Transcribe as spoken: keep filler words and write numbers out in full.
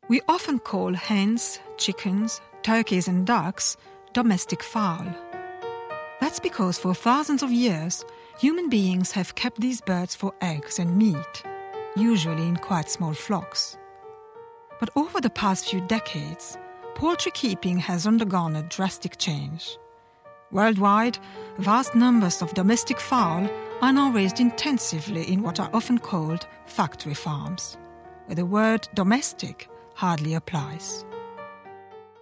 We often call hens, chickens, turkeys and ducks domestic fowl. That's because for thousands of years, human beings have kept these birds for eggs and meat, usually in quite small flocks. But over the past few decades, poultry keeping has undergone a drastic change. Worldwide, vast numbers of domestic fowl are now raised intensively in what are often called factory farms, where the word domestic hardly applies.